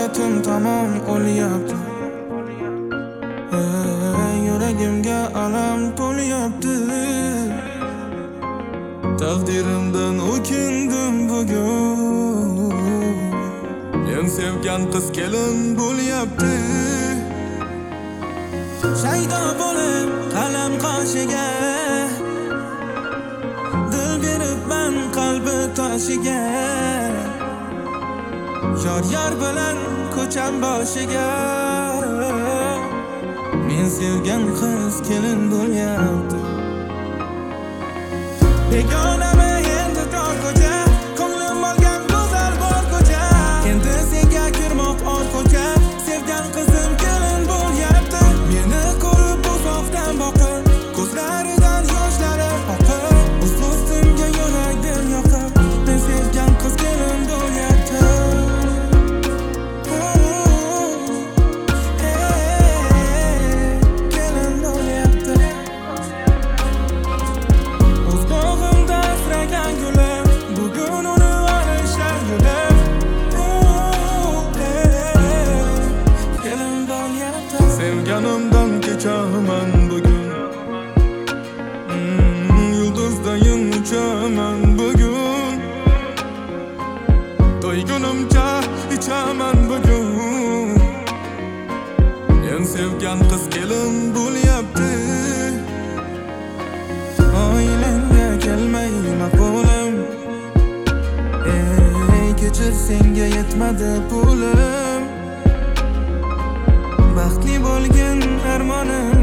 hayotim tamom o'lyapti. Yuragimga alam to'lyapti. Taqdirimdan o'kindim bugun. Men sevgan qiz kelin bo'lyapti. Shaydo bo'lib qalam qoshiga, dil beribman qalbi toshiga. Yor bilan ko'cham boshiga. Men sevgan qiz kelin bo'lyapti. Begonami endi tor ko'cha, ko'nglim olgan go'zal bor ko'cha. Endi senga kirmoq or ko'cha, sevgan qizim kelin bo'lyapti. Meni ko'rib uzoqdan boqib, ko'zlaridan yoshlari oqib, ustimga yurakdan yoqib, men sevgan qiz kelin bo'lyapti. Sevganimdan kechaman bugun, yulduzdayin uchaman bugun. To'ygunimcha ichaman bugun. Men sevgan qiz kelin bo'lyapti. Oilangga kelmay maqolim, kechir senga yetmadi pulim. Baxtli bo'lgin armonim